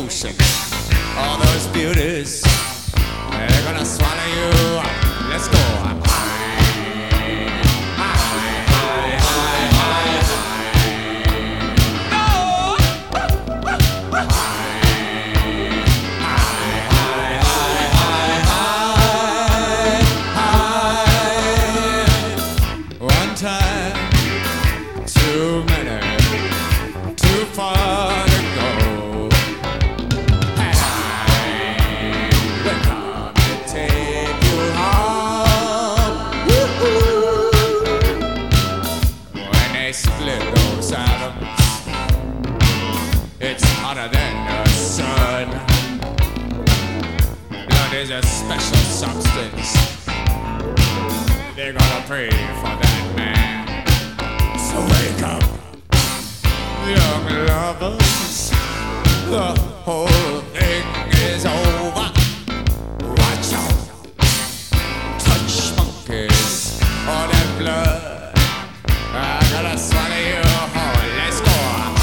ocean. All those beauties, they're gonna swallow you up. Let's go. One time, too many, too far to go. And I come to take you home. Woo-hoo. When they split those atoms, it's hotter than the sun. Blood is a special substance. They're gonna pray for that man. So wake up, young lovers. The whole thing is over. Watch out, touch monkeys, all that blood. I gotta swallow you whole. Let's go.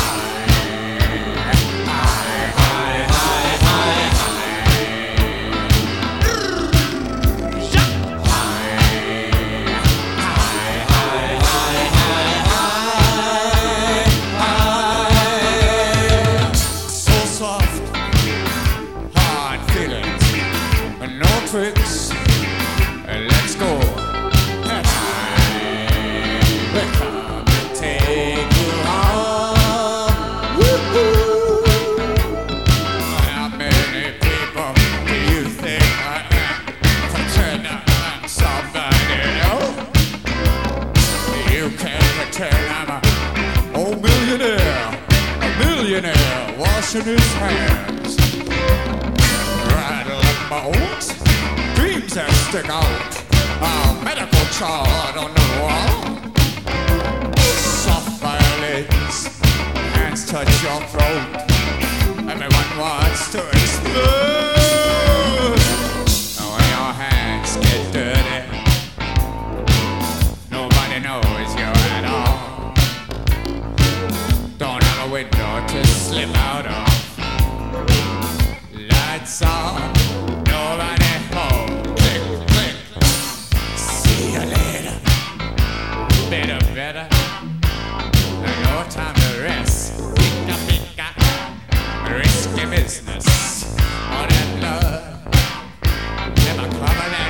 No tricks, let's go. And I come to take you home. Woo-hoo. How many people do you think I am? Pretend I'm somebody else? You can pretend I'm a millionaire washing his hands. Rattle up my oats, dreams that stick out, a medical chart on the wall. Soft violins, hands touch your throat. Everyone wants to explode. When your hands get dirty, nobody knows you at all. Don't have a window to slip out of. Lights on, nobody home. Click, click. See you later. Better. No time to rest. Pick up. Risky business. All that blood never coming out.